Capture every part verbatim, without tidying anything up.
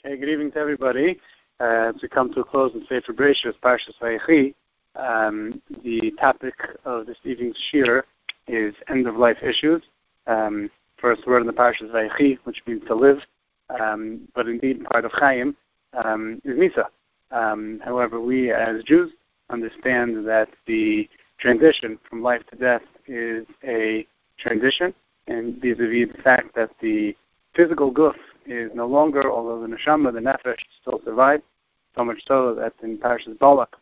Okay, good evening to everybody. Uh, as we come to a close in Sefer Bereshis, Parshas Vayechi, um, the topic of this evening's shir is end-of-life issues. Um, first word in the Parshas Vayechi, which means to live, um, but indeed part of Chaim um, is Misa. Um, however, we as Jews understand that the transition from life to death is a transition, and vis-a-vis the fact that the physical guf is no longer, although the neshama, the nefesh, still survive. So much so that in Parshas Balak,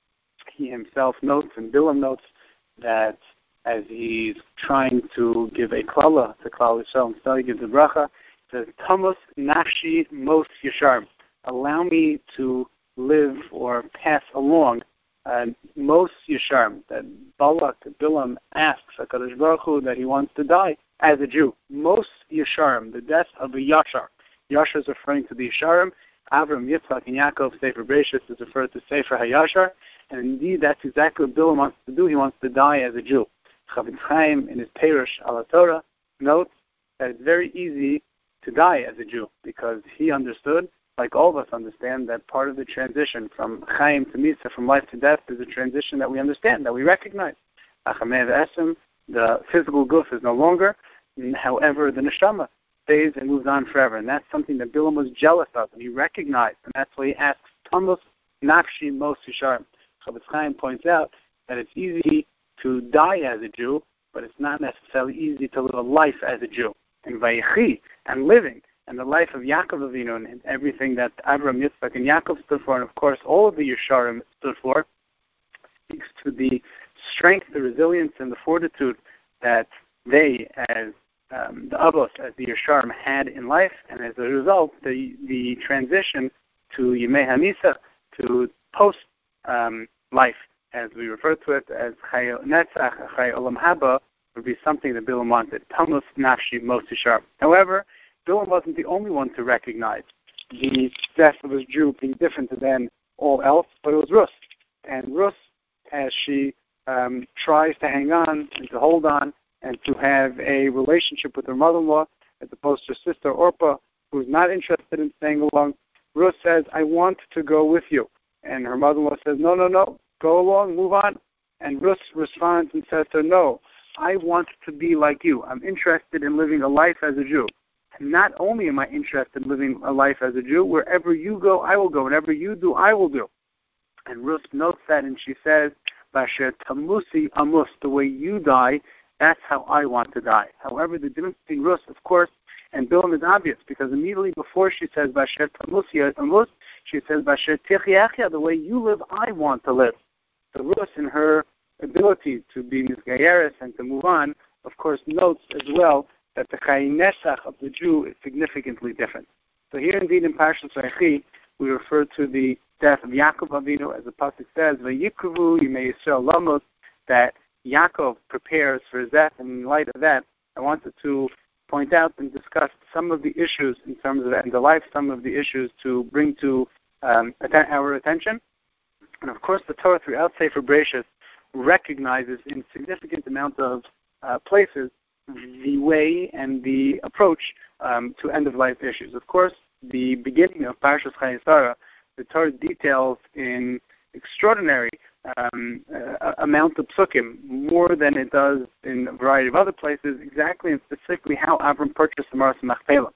he himself notes, and Bilam notes, that as he's trying to give a klala to Klal Yisrael, instead he gives a bracha, he says, Tamus nafshi mos yasharm. Allow me to live or pass along uh, mos yasharm. That Balak, Bilam, asks HaKadosh Baruch Hu that he wants to die as a Jew. Mos yasharm, the death of a yashar. Yashar is referring to the Yisharim. Avram, Yitzchak, and Yaakov, Sefer Bereshis, is referred to Sefer HaYashar. And indeed, that's exactly what Bilam wants to do. He wants to die as a Jew. Chavetz Chaim, in his Perush Ala Torah, notes that it's very easy to die as a Jew because he understood, like all of us understand, that part of the transition from Chaim to Misa, from life to death, is a transition that we understand, that we recognize. Achamev Esem, the physical guf is no longer. However, the neshama stays and moves on forever. And that's something that Bilam was jealous of, and he recognized. And that's why he asks, Tamus nafshi mos yasharm. Chavetz Chaim points out that it's easy to die as a Jew, but it's not necessarily easy to live a life as a Jew. And Vayechi, and living, and the life of Yaakov Avinu, and everything that Abraham, Yitzchak, and Yaakov stood for, and of course all of the Yesharim stood for, speaks to the strength, the resilience, and the fortitude that they, as um, the Avos, as the Yesharim, had in life, and as a result, the the transition to Yemei HaMisa, to post um, life, as we refer to it as Chay Netzach, Chay Olam Haba, would be something that Bilam wanted. Tamus nafshi mos yasharm. However, Bilam wasn't the only one to recognize the death of his Jew being different than all else, but it was Rus. And Rus, as she um, tries to hang on and to hold on and to have a relationship with her mother-in-law, as opposed to her sister Orpah, who's not interested in staying along, Rus says, I want to go with you. And her mother-in-law says, no, no, no, go along, move on. And Rus responds and says to her, no, I want to be like you. I'm interested in living a life as a Jew. And not only am I interested in living a life as a Jew, wherever you go, I will go. Whatever you do, I will do. And Rus notes that, and she says, Basher tamusi amus, the way you die, that's how I want to die. However, the difference between Rus, of course, and Bilam is obvious, because immediately before she says, Basher tamusi amus, she says, Basher tichiachia, the way you live, I want to live. So Rus, in her ability to be misgayeres and to move on, of course, notes as well that the Chay Netzach of the Jew is significantly different. So here indeed in Parshas Vayechi, we refer to the death of Yaakov Avinu, as the pasuk says, Vayikruvu Yimei Yisrael Lamos, that Yaakov prepares for his death. And in light of that, I wanted to point out and discuss some of the issues in terms of the end of life, some of the issues to bring to um, atten- our attention. And of course, the Torah throughout Sefer Bereshis recognizes in significant amount of uh, places the way and the approach um, to end-of-life issues. Of course, the beginning of Parshas Chayei Sarah, the Torah details in extraordinary um, uh, amount of psukim, more than it does in a variety of other places, exactly and specifically how Avram purchased the Maras Machpelah.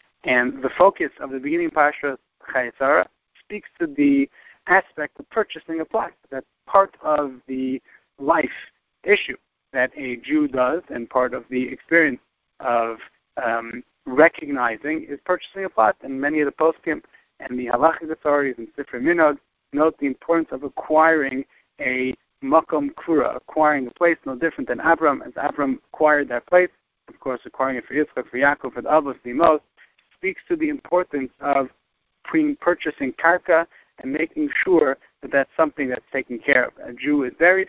And the focus of the beginning of Parshas Chayei Sarah speaks to the aspect of purchasing a plot. That's part of the life issue that a Jew does, and part of the experience of um, recognizing is purchasing a plot. And many of the poskim and the halachic authorities and Sifrei Minhag note the importance of acquiring a makom kura, acquiring a place no different than Abram, as Abram acquired that place. Of course, acquiring it for Yitzchak, for Yaakov, for the Avos, the Emos, speaks to the importance of pre-purchasing karka and making sure that that's something that's taken care of. A Jew is buried.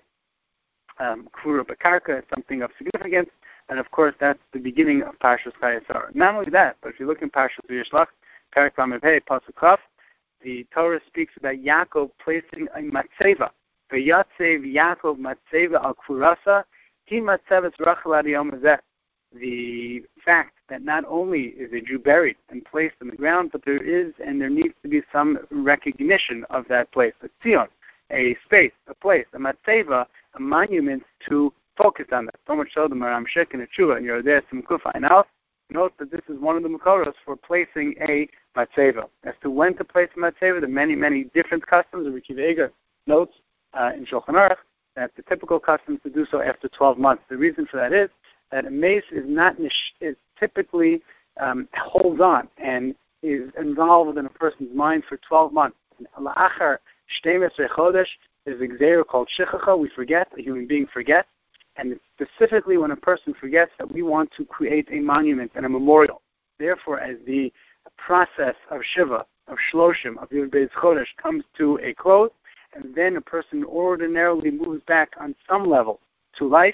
Um, Kura Bakarka is something of significance, and of course that's the beginning of Parshas Chayei Sarah. Not only that, but if you look in Parshas Vayishlach, Perek Lamed Hey, Pasuk Chaf, the Torah speaks about Yaakov placing a matzeva. V'yatzev Yaakov matzeva al Kurasa, he matzeves Rachel ad yom hazeh. The fact that not only is a Jew buried and placed in the ground, but there is and there needs to be some recognition of that place. A tzion, a space, a place, a matzeva, a monument to focus on that. So much so the Maram Shik and Tshuva and you're there some kufa and out. Note that this is one of the makoros for placing a matzeva. As to when to place a matzeva, there are many, many different customs. Rabbi Akiva Eiger notes uh, in Shulchan Aruch that the typical custom is to do so after twelve months. The reason for that is that a mace is not is typically um, holds on and is involved in a person's mind for twelve months. La'achar shtei esrei chodesh is a gzeira called shichacha. We forget, a human being forgets, and it's specifically when a person forgets that we want to create a monument and a memorial. Therefore, as the process of shiva, of shloshim, of Yud Beis Chodesh comes to a close, and then a person ordinarily moves back on some level to life,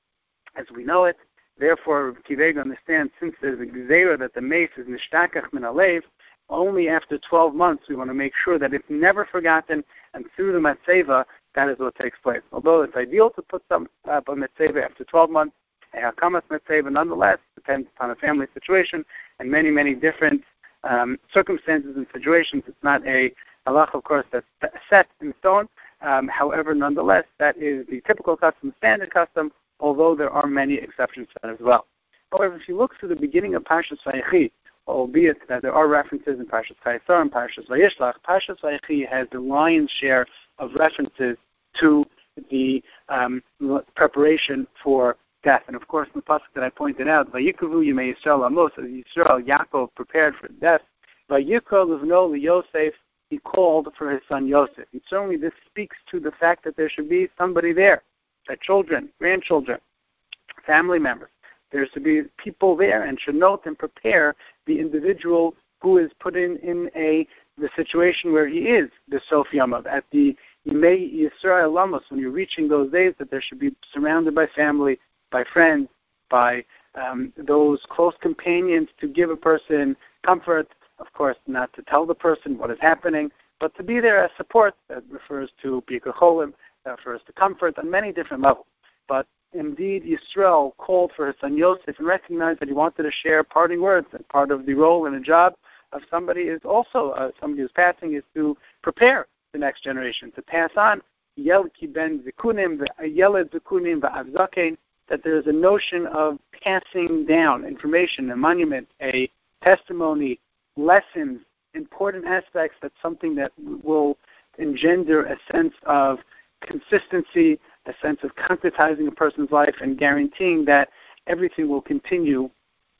as we know it. Therefore, Akiva Eiger understands, since there's a gzeira that the mace is nishtakach min alev, only after twelve months we want to make sure that it's never forgotten, and through the matzeva, that is what takes place. Although it's ideal to put some up on matzeva after twelve months, a hakamas matzeva, nonetheless, depends upon a family situation and many, many different um, circumstances and situations. It's not a halach, of course, that's set in stone. Um, however, nonetheless, that is the typical custom, standard custom, although there are many exceptions to that as well. However, if you look through the beginning of Parshas Vayechi, albeit that there are references in Parshas Chayesar and Parshas Vayishlach, Parshas Vayechi has the lion's share of references to the um, preparation for death. And of course, in the pasuk that I pointed out, Vayikavu Yimei Yisrael Amos, as Yisrael, Yaakov prepared for death. Vayikol Livno Yosef, he called for his son Yosef. And certainly this speaks to the fact that there should be somebody there, that children, grandchildren, family members, there's to be people there and should note and prepare the individual who is put in, in a the situation where he is, the Sof Yamav, at the Yimei Yisrael Lamos, when you're reaching those days, that there should be surrounded by family, by friends, by um, those close companions to give a person comfort, of course, not to tell the person what is happening, but to be there as support. That refers to Bikur Cholim, that refers to comfort on many different levels. But indeed, Yisrael called for his son Yosef and recognized that he wanted to share parting words, and part of the role and the job of somebody is also, uh, somebody who's passing, is to prepare the next generation, to pass on Yel ki ben zikunim, Yeled zikunim v'avzakein, that there is a notion of passing down information, a monument, a testimony, lessons, important aspects. That's something that will engender a sense of consistency, a sense of concretizing a person's life and guaranteeing that everything will continue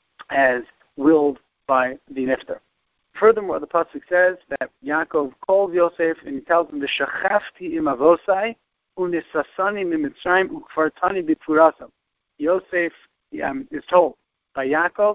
as willed by the nifter. Furthermore, the pasuk says that Yaakov calls Yosef and he tells him, "V'shachafti im avosai u'nisasani mimitzrayim u'kfartani b'tfurasam." Yosef um, is told by Yaakov,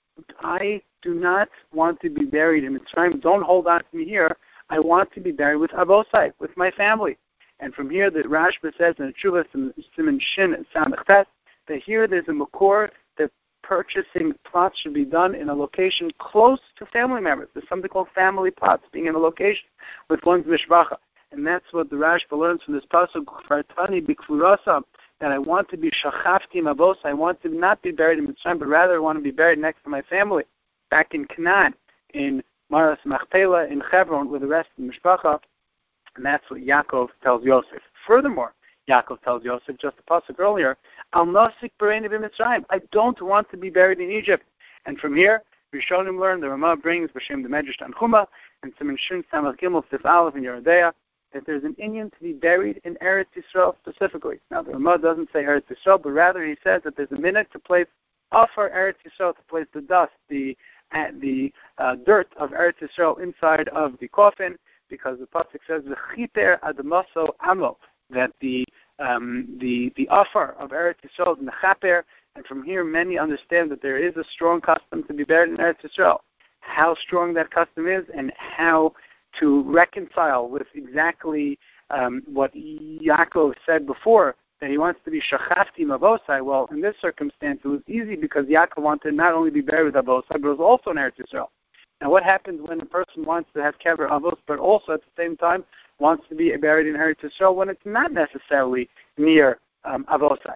"I do not want to be buried in Mitzrayim. Don't hold on to me here. I want to be buried with avosai, with my family." And from here, the Rashba says in Tshuva Siman Shin and Samech Tes that here there's a makor that purchasing plots should be done in a location close to family members. There's something called family plots, being in a location with one's mishpacha. And that's what the Rashba learns from this pasuk, Fartani b'kfurasa, that I want to be shachafti mavos. I want to not be buried in Mitzrayim, but rather I want to be buried next to my family, back in Canaan, in Maras Machpelah, in Hebron, with the rest of the mishpacha. And that's what Yaakov tells Yosef. Furthermore, Yaakov tells Yosef, just the pasuk earlier, Al Nosik Bereini b'Mitzrayim. I don't want to be buried in Egypt. And from here, Rishonim learn, the Ramah brings B'Shem the Medrash Tanchuma, and Siman Shin Samach Gimel Sif Aleph in Yerodea, that there's an inyan to be buried in Eretz Yisrael specifically. Now, the Ramah doesn't say Eretz Yisrael, but rather he says that there's a minute to place offer Eretz Yisrael, to place the dust, the uh, the uh, dirt of Eretz Yisrael inside of the coffin, because the pasuk says v'chiter adamaso amo, that the um, the the offer of Eretz Yisrael is in the chaper, and from here many understand that there is a strong custom to be buried in Eretz Yisrael. How strong that custom is, and how to reconcile with exactly um, what Yaakov said before, that he wants to be shachafti mavosai. Well, in this circumstance, it was easy because Yaakov wanted to not only be buried with avosai, but it was also in Eretz Yisrael. Now, what happens when a person wants to have kever avos, but also at the same time wants to be buried in Eretz Yisrael when it's not necessarily near um, avosai?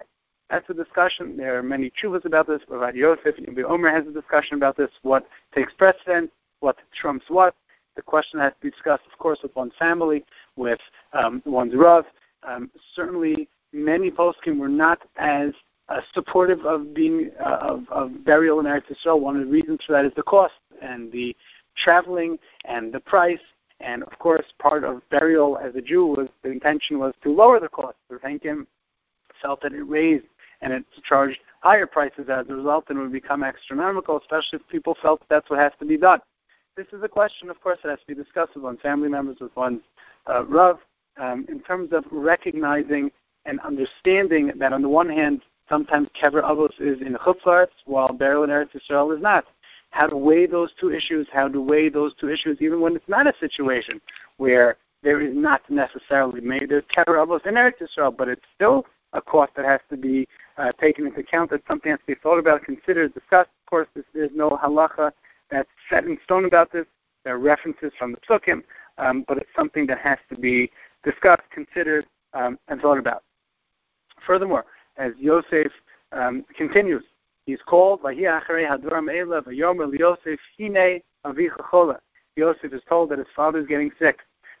That's a discussion. There are many tshuvas about this. Rav Yosef Ibn Omer has a discussion about this. What takes precedence? What trumps what? The question has to be discussed, of course, with one's family, with um, one's Rav. Um, certainly, many poskim were not as uh, supportive of being uh, of, of burial in Eretz Yisrael. One of the reasons for that is the cost and the traveling and the price. And of course, part of burial as a Jew was the intention was to lower the cost. The Rankin felt that it raised and it charged higher prices as a result, and it would become astronomical, especially if people felt that's what has to be done. This is a question, of course, that has to be discussed with one's family members, with one's uh, Rav, um, in terms of recognizing and understanding that on the one hand, sometimes Kever Avos is in Chutz La'aretz, while burial in Eretz Yisrael is not. How to weigh those two issues, how to weigh those two issues, even when it's not a situation where there is not necessarily made. There's Kever Avos in Eretz Yisrael, but it's still a cost that has to be uh, taken into account. That's something that has to be thought about, considered, discussed. Of course, this, there's no halacha that's set in stone about this. There are references from the Psukim, um, but it's something that has to be discussed, considered, um, and thought about. Furthermore, as Yosef um, continues, he's called, Yosef is told that his father is getting sick.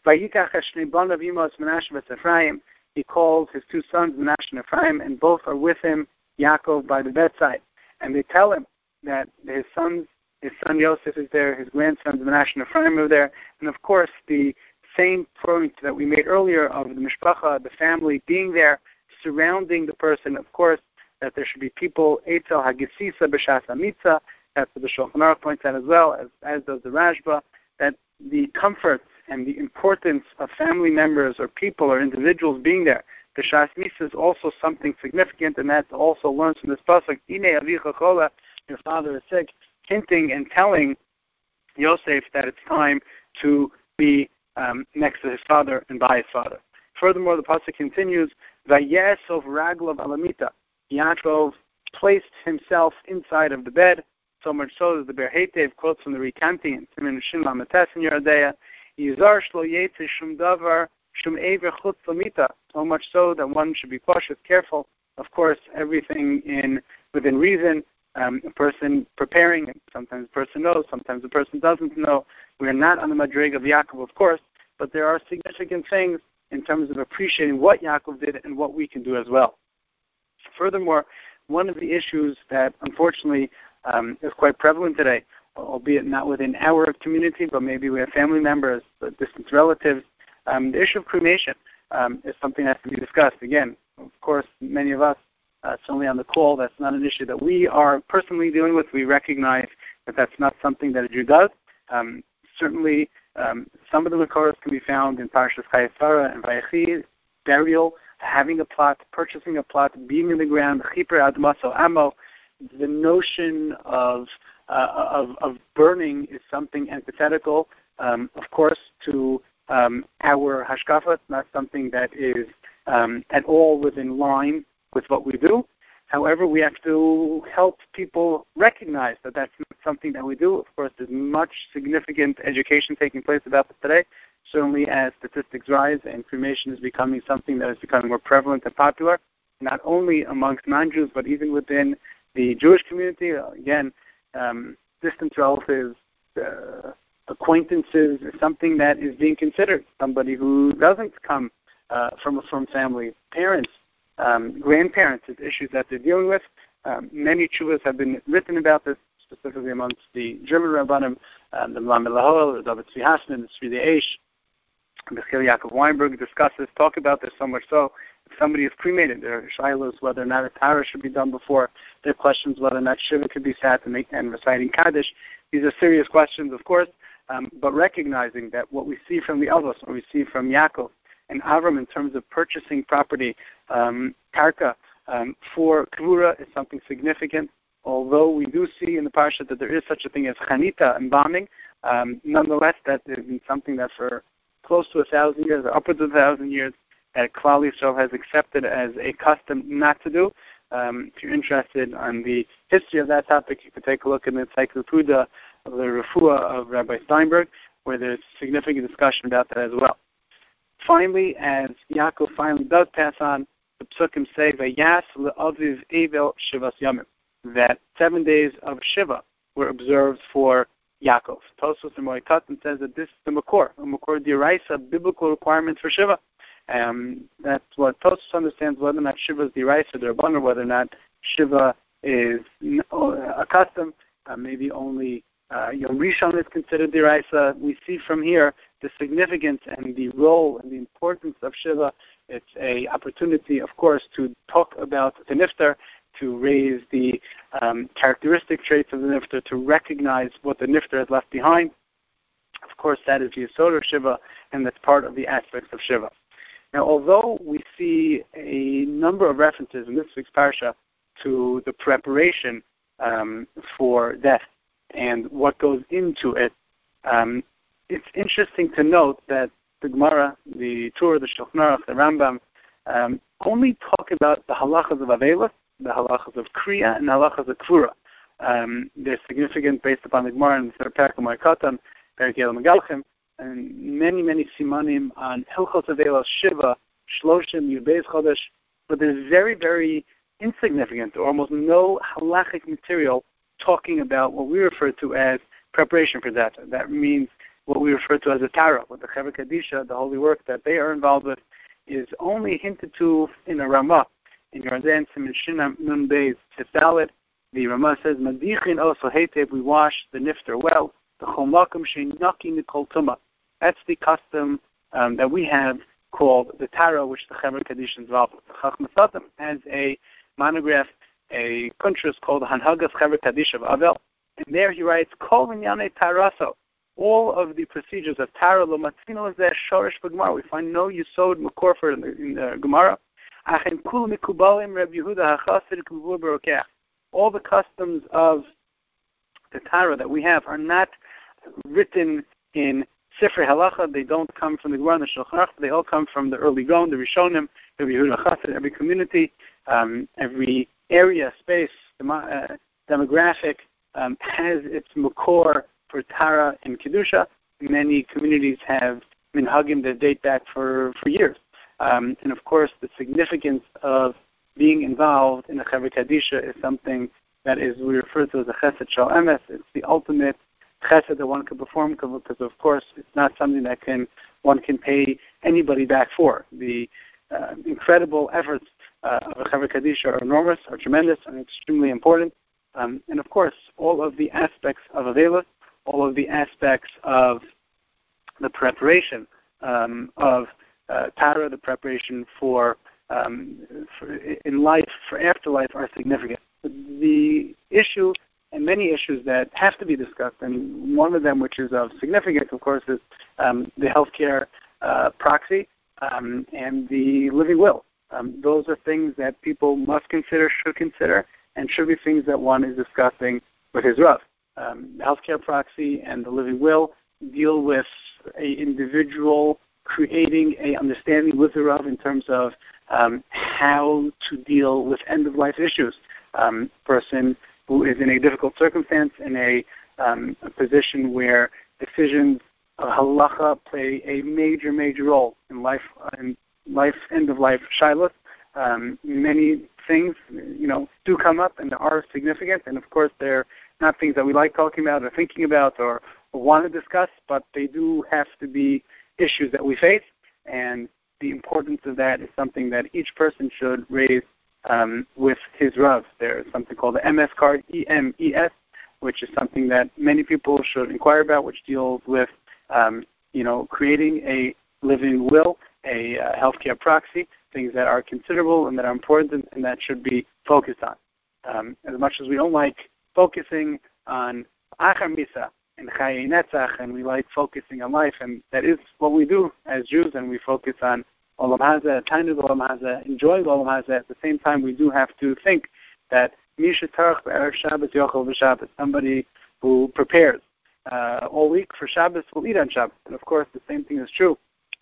He calls his two sons, Menashe and Ephraim, and both are with him, Yaakov, by the bedside. And they tell him that his sons, his son Yosef is there, his grandsons, Menashe and Ephraim, are there. And of course, the same point that we made earlier of the mishpacha, the family being there, surrounding the person, of course, that there should be people, Eitzel Hagesisa B'Shas HaMitzah, that's what the Shulchan Aruch points out as well, as, as does the Rashba, that the comfort and the importance of family members or people or individuals being there, B'Shas Mitzah, is also something significant, and that's also learned from this pasuk, Inei Avicha Chola, your father is sick, hinting and telling Yosef that it's time to be um, next to his father and by his father. Furthermore, the pasuk continues, Vayesov Raglav Alamita. Yaakov placed himself inside of the bed, so much so that the Ber Hetev quotes from the Rikanti and Siman Shin Lamates in Yeridea, Yizar Shlo Yetze Shum Davar Shum Ever Chutz Lamita, so much so that one should be cautious, careful. Of course, everything in within reason. Um, a person preparing, sometimes the person knows, sometimes the person doesn't know. We are not on the Madrig of Yaakov, of course, but there are significant things in terms of appreciating what Yaakov did and what we can do as well. Furthermore, one of the issues that unfortunately um, is quite prevalent today, albeit not within our community, but maybe we have family members, distant relatives, um, the issue of cremation um, is something that has to be discussed. Again, of course, many of us, uh, certainly on the call, that's not an issue that we are personally dealing with. We recognize that that's not something that a Jew does. Um, certainly, um, some of the Makoros can be found in Parshas Chayei Sarah and Vayechi, burial, having a plot, purchasing a plot, being in the ground, Chipur Admaso Amo. The notion of, uh, of of burning is something antithetical, um, of course, to um, our hashkafa. It's not something that is um, at all within line with what we do. However, we have to help people recognize that that's not something that we do. Of course, there's much significant education taking place about this today. Certainly as statistics rise and cremation is becoming something that is becoming more prevalent and popular, not only amongst non-Jews, but even within the Jewish community. Again, um, distant relatives, uh, acquaintances is something that is being considered. Somebody who doesn't come uh, from a from family, parents, um, grandparents, is issues that they're dealing with. Um, many tshuvas have been written about this, specifically amongst the German Rabbanim, um, the Melamed Lahol, the David Tzvi Hasman, the Tzvi Eish, Bechil Yaakov Weinberg discusses, talk about this so much so. If somebody is cremated, there are shilos whether or not a tara should be done before. There are questions whether or not shiva could be sat and, make, and reciting Kaddish. These are serious questions, of course, um, but recognizing that what we see from the Avos, what we see from Yaakov and Avram in terms of purchasing property, um, karka, um, for Kvura is something significant. Although we do see in the parsha that there is such a thing as chanita, embalming, um, nonetheless, that has been something that for close to a thousand years, or upwards of a thousand years, that Klal Yisrael has accepted as a custom not to do. Um, if you're interested on the history of that topic, you can take a look in the Encyclopedia of the Refuah of Rabbi Steinberg, where there's significant discussion about that as well. Finally, as Yaakov finally does pass on, the the psukim say, Vayas le'aviv evel shivas yamim, that seven days of Shiva were observed for Yaakov. Tosfos and Moed Katan says that this is the Makor, a Makor D'Oraisa, biblical requirement for Shiva. Um, that's what Tosfos understands, whether or not Shiva is D'Oraisa, D'Rabbanan, or whether or not Shiva is a custom. Uh, maybe only uh, Yom Rishon is considered D'Oraisa. We see from here the significance and the role and the importance of Shiva. It's an opportunity, of course, to talk about the Niftar, to raise the um, characteristic traits of the Niftar, to recognize what the Niftar has left behind. Of course, that is the Yesod of Shiva, and that's part of the aspects of Shiva. Now, although we see a number of references in this week's parsha to the preparation um, for death and what goes into it, um, it's interesting to note that the Gemara, the Torah, the Shulchan Aruch, the Rambam, um, only talk about the halachas of Avelos, the halachas of Kriya, and the halachas of Kvura. Um, they're significant based upon the Gemara and the Perek Moed Katan, Perek Yel Megalchim, and many, many simanim on Hilchos Avelos, Shiva, Shloshim, Yud Chodesh, but there's very, very insignificant, or almost no halachic material talking about what we refer to as preparation for death. That means what we refer to as a Tara, with the Chevra Kadisha, the holy work that they are involved with, is only hinted to in a Ramah. In Yarden, Siman Shin Nun Beis Tifdalet, the Ramah says, Madichin also Heitev, we wash the Niftar well, the Chomakum Sheinaki Nikol Tuma. That's the custom um, that we have called the Tara, which the Chevra Kadisha is involved with. The Chachmas Adam has a monograph, a kuntras called Hanhagas Chevra Kadisha of Avel, and there he writes, Kol Vinyane Taraso, all of the procedures of Tara, Lo Matzino is there, Shorish Gemara. We find no Yesod Makor for in the, in the Gemara. All the customs of the Tara that we have are not written in Sifrei Halacha. They don't come from the Gemara and the Shulchan Aruch. They all come from the early Gaon, the Rishonim, every Yehuda Chassid, every community, um, every area, space, uh, demographic um, has its Makor for Tara and Kedusha. Many communities have minhagim that date back for, for years. Um, and of course, the significance of being involved in the Chevra Kadisha is something that is, we refer to as a Chesed Shal Emes. It's the ultimate Chesed that one can perform, because of course it's not something that can one can pay anybody back for. The uh, incredible efforts uh, of a Chevra Kadisha are enormous, are tremendous, and extremely important. Um, and of course, all of the aspects of Avelos, all of the aspects of the preparation um, of uh, Tara, the preparation for, um, for in life, for afterlife, are significant. The issue, and many issues that have to be discussed, and one of them which is of significance, of course, is um, the healthcare uh, proxy um, and the living will. Um, those are things that people must consider, should consider, and should be things that one is discussing with his Rav. Um, the healthcare proxy and the living will deal with a individual creating a understanding with the Rav in terms of um, how to deal with end-of-life issues. Um, person who is in a difficult circumstance, in a, um, a position where decisions of halacha play a major, major role in life, in life, end-of-life shiloh. Um, many things, you know, do come up and are significant, and of course they're not things that we like talking about or thinking about or, or want to discuss, but they do have to be issues that we face, and the importance of that is something that each person should raise um, with his Rav. There is something called the M S card, E M E S, which is something that many people should inquire about, which deals with, um, you know, creating a living will, a uh, healthcare proxy, things that are considerable and that are important and that should be focused on. Um, as much as we don't like focusing on Achar Misa and Chayei Netzach, and we like focusing on life, and that is what we do as Jews, and we focus on Olam Hazeh, Tainug Olam Hazeh, enjoying Olam Hazeh. At the same time, we do have to think that Misha Tarach B'Erev Shabbos Yochel B'Shabbos, somebody who prepares uh, all week for Shabbos will eat on Shabbos. And of course, the same thing is true.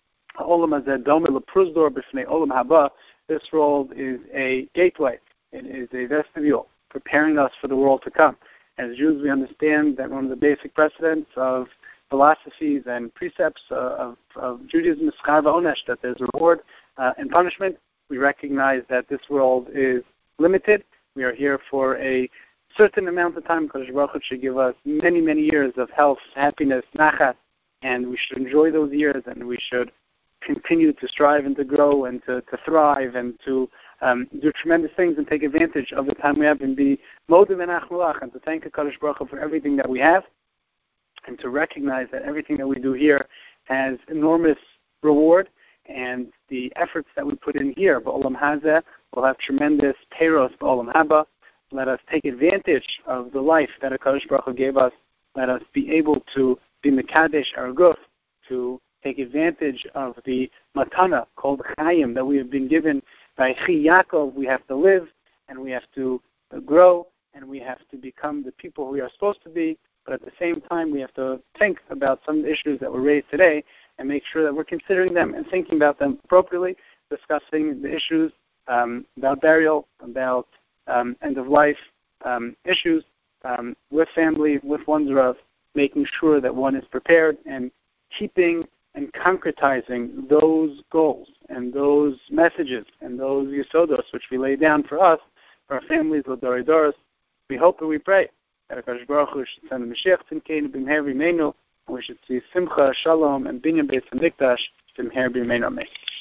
Olam Hazeh Dome L'Pruzdor B'Fnei Olam Haba. This world is a gateway. It is a vestibule preparing us for the world to come. As Jews, we understand that one of the basic precedents of philosophies and precepts uh, of, of Judaism is schar v'onesh, that there's reward uh, and punishment. We recognize that this world is limited. We are here for a certain amount of time. Kadosh Baruch Hu should give us many, many years of health, happiness, nachat, and we should enjoy those years, and we should continue to strive and to grow and to, to thrive and to um, do tremendous things and take advantage of the time we have and be motiv and achmulach, and to thank Kadosh Baruch Hu for everything that we have, and to recognize that everything that we do here has enormous reward, and the efforts that we put in here, ba'olam hazeh, will have tremendous peiros ba'olam haba. Let us take advantage of the life that HaKadosh Baruch Hu gave us. Let us be able to be mekadesh our guf, to take advantage of the matana called chayim that we have been given by Chi Yaakov. We have to live, and we have to grow, and we have to become the people we are supposed to be. But at the same time, we have to think about some of the issues that were raised today and make sure that we're considering them and thinking about them appropriately, discussing the issues um, about burial, about um, end-of-life um, issues um, with family, with one's Rav, making sure that one is prepared and keeping and concretizing those goals and those messages and those yisodos which we lay down for us, for our families, l'dorei doros. We hope and we pray that HaKadosh Baruch Hu should send the Mashiach Tzidkeinu b'mher b'meinu, and we should see simcha, shalom, and binyan beis hamikdash b'mher b'meinu. Amen.